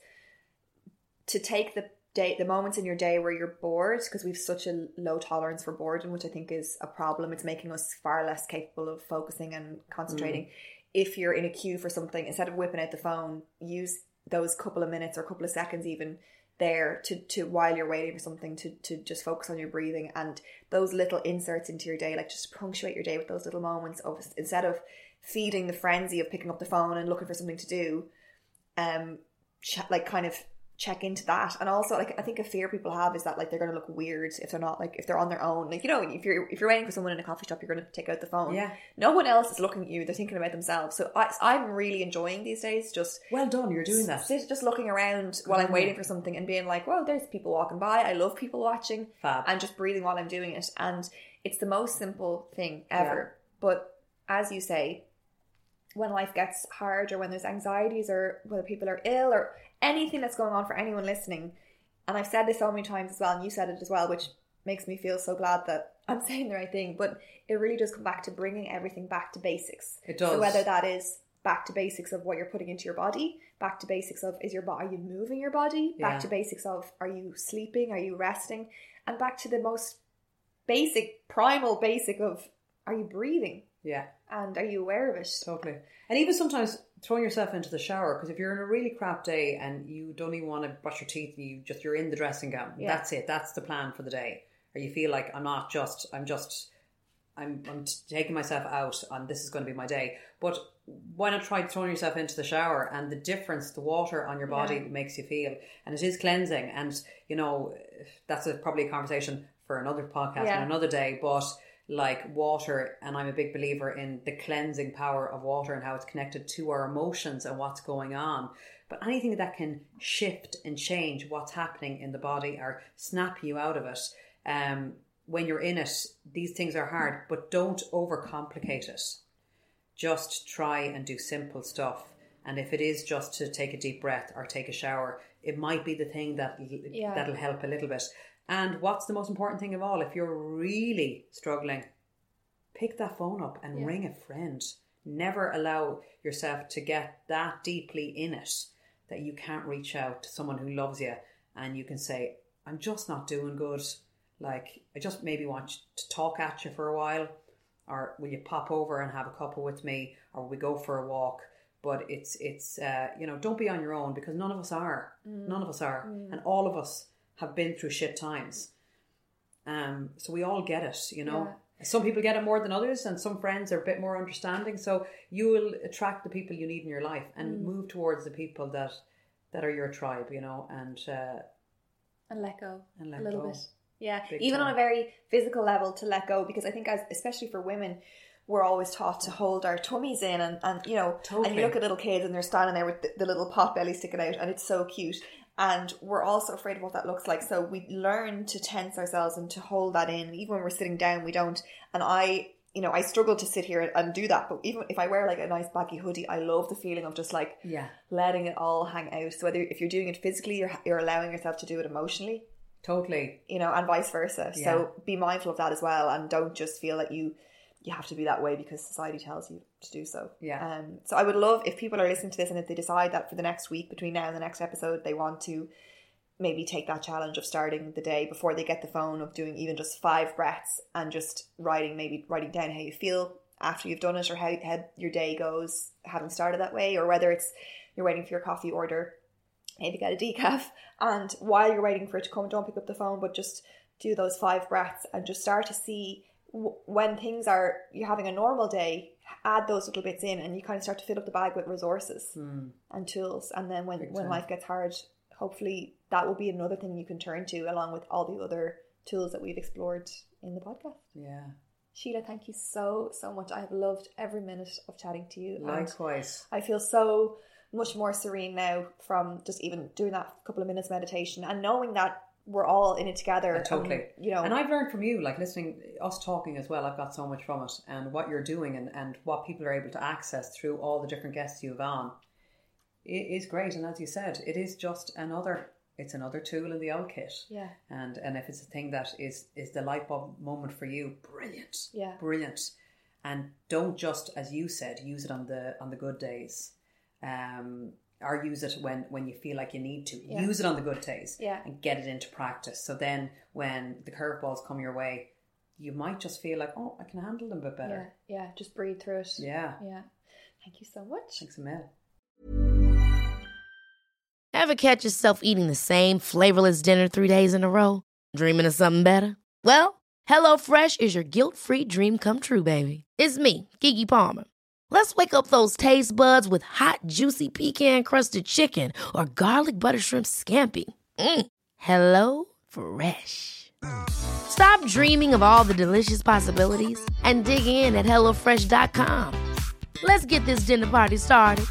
to take the day, the moments in your day where you're bored, because we've such a low tolerance for boredom, which I think is a problem. It's making us far less capable of focusing and concentrating. Mm. If you're in a queue for something, instead of whipping out the phone, use those couple of minutes or couple of seconds even there to, to while you're waiting for something to, to just focus on your breathing, and those little inserts into your day, like just punctuate your day with those little moments of, instead of feeding the frenzy of picking up the phone and looking for something to do, um, ch- like kind of check into that. And also, like, I think a fear people have is that like they're going to look weird if they're not, like if they're on their own. Like, you know, if you're if you're waiting for someone in a coffee shop, you're going to take out the phone. Yeah. No one else is looking at you; they're thinking about themselves. So I, I'm really enjoying these days. Just well done, you're doing that. Sit, just looking around while I'm waiting for something and being like, "Whoa, there's people walking by." I love people watching. Fab. And just breathing while I'm doing it. And it's the most simple thing ever. Yeah. But as you say, when life gets hard or when there's anxieties or whether people are ill or anything that's going on for anyone listening, and I've said this so many times as well, and you said it as well, which makes me feel so glad that I'm saying the right thing, but it really does come back to bringing everything back to basics. It does. So whether that is back to basics of what you're putting into your body, back to basics of is your body, are you moving your body, back Yeah. to basics of are you sleeping, are you resting, and back to the most basic, primal basic of are you breathing? Yeah. And are you aware of it? Totally. And even sometimes throwing yourself into the shower, because if you're in a really crap day and you don't even want to brush your teeth, you just you're in the dressing gown. Yeah. That's it. That's the plan for the day. Or you feel like I'm not just I'm just I'm I'm t- taking myself out and this is going to be my day. But why not try throwing yourself into the shower and the difference the water on your body Yeah. makes you feel, and it is cleansing. And you know that's a, probably a conversation for another podcast Yeah. and another day. But like water, and I'm a big believer in the cleansing power of water and how it's connected to our emotions and what's going on. But anything that can shift and change what's happening in the body or snap you out of it, um, when you're in it, these things are hard, but don't overcomplicate it. Just try and do simple stuff. And if it is just to take a deep breath or take a shower, it might be the thing that Yeah. that'll help a little bit. And what's the most important thing of all? If you're really struggling, pick that phone up and Yeah. ring a friend. Never allow yourself to get that deeply in it that you can't reach out to someone who loves you and you can say, I'm just not doing good. Like, I just maybe want to talk at you for a while. Or will you pop over and have a cuppa with me? Or will we go for a walk? But it's, it's uh, you know, don't be on your own, because none of us are. Mm. None of us are. Mm. And all of us have been through shit times. Um, so we all get it, you know. Yeah. Some people get it more than others, and some friends are a bit more understanding. So you will attract the people you need in your life and mm. move towards the people that that are your tribe, you know, and uh, and let go and let a little go. bit. Yeah, Big even time. on a very physical level, to let go, because I think as especially for women, we're always taught to hold our tummies in, and, and you know, Totally. and you look at little kids and they're standing there with the, the little pot belly sticking out, and it's so cute. And we're also afraid of what that looks like. So we learn to tense ourselves and to hold that in. Even when we're sitting down, we don't. And I, you know, I struggle to sit here and do that. But even if I wear like a nice baggy hoodie, I love the feeling of just like yeah. letting it all hang out. So whether if you're doing it physically, you're, you're allowing yourself to do it emotionally. Totally. You know, and vice versa. Yeah. So be mindful of that as well. And don't just feel that you you have to be that way because society tells you to do so. Yeah. Um, so I would love if people are listening to this and if they decide that for the next week, between now and the next episode, they want to maybe take that challenge of starting the day before they get the phone, of doing even just five breaths and just writing, maybe writing down how you feel after you've done it, or how, how your day goes having started that way, or whether it's you're waiting for your coffee order, maybe get a decaf, and while you're waiting for it to come, don't pick up the phone, but just do those five breaths and just start to see when things are, you're having a normal day, add those little bits in and you kind of start to fill up the bag with resources mm. and tools. And then when, when life gets hard, hopefully that will be another thing you can turn to, along with all the other tools that we've explored in the podcast. Yeah. Sheila, thank you so, so much. I have loved every minute of chatting to you. Likewise. I feel so much more serene now from just even doing that couple of minutes meditation and knowing that we're all in it together. Uh, totally. And, you know, and I've learned from you, like listening, us talking as well, I've got so much from it, and what you're doing and, and what people are able to access through all the different guests you've on. It is great. And as you said, it is just another, it's another tool in the old kit. Yeah. And and if it's a thing that is, is the light bulb moment for you, brilliant. Yeah. Brilliant. And don't just, as you said, use it on the on the good days. Um or use it when, when you feel like you need to. Yeah. Use it on the good days. Yeah. And get it into practice. So then when the curveballs come your way, you might just feel like, oh, I can handle them a bit better. Yeah, yeah. Just breathe through it. Yeah. Yeah. Thank you so much. Thanks a mil. Ever catch yourself eating the same flavorless dinner three days in a row? Dreaming of something better? Well, HelloFresh is your guilt-free dream come true, baby. It's me, Keke Palmer. Let's wake up those taste buds with hot, juicy pecan-crusted chicken or garlic butter shrimp scampi. Mm. Hello Fresh. Stop dreaming of all the delicious possibilities and dig in at hello fresh dot com. Let's get this dinner party started.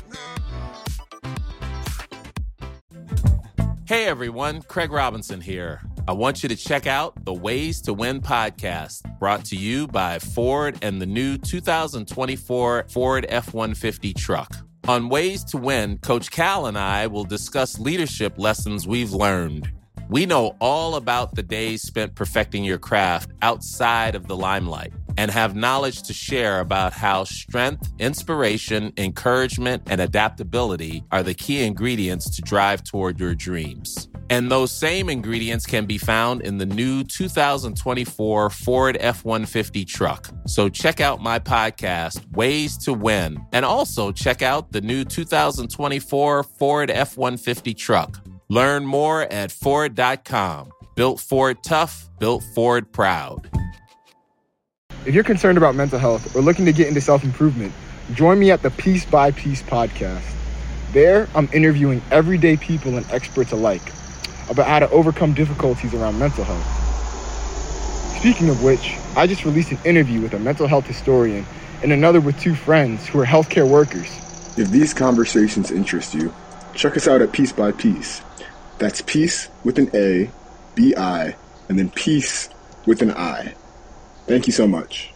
Hey everyone, Craig Robinson here. I want you to check out the Ways to Win podcast, brought to you by Ford and the new two thousand twenty-four Ford F one fifty truck. On Ways to Win, Coach Cal and I will discuss leadership lessons we've learned. We know all about the days spent perfecting your craft outside of the limelight and have knowledge to share about how strength, inspiration, encouragement, and adaptability are the key ingredients to drive toward your dreams. And those same ingredients can be found in the new two thousand twenty-four Ford F one fifty truck. So check out my podcast, Ways to Win, and also check out the new two thousand twenty-four Ford F one fifty truck. Learn more at Ford dot com. Built Ford tough, built Ford proud. If you're concerned about mental health or looking to get into self-improvement, join me at the Piece by Piece podcast. There, I'm interviewing everyday people and experts alike about how to overcome difficulties around mental health. Speaking of which, I just released an interview with a mental health historian and another with two friends who are healthcare workers. If these conversations interest you, check us out at Piece by Piece. That's Peace with an A, B I, and then Peace with an I. Thank you so much.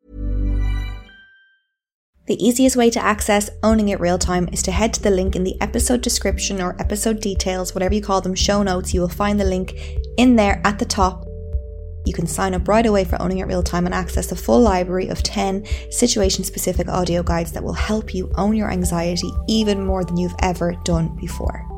The easiest way to access Owning It Real Time is to head to the link in the episode description or episode details, whatever you call them, show notes. You will find the link in there at the top. You can sign up right away for Owning It Real Time and access the full library of ten situation-specific audio guides that will help you own your anxiety even more than you've ever done before.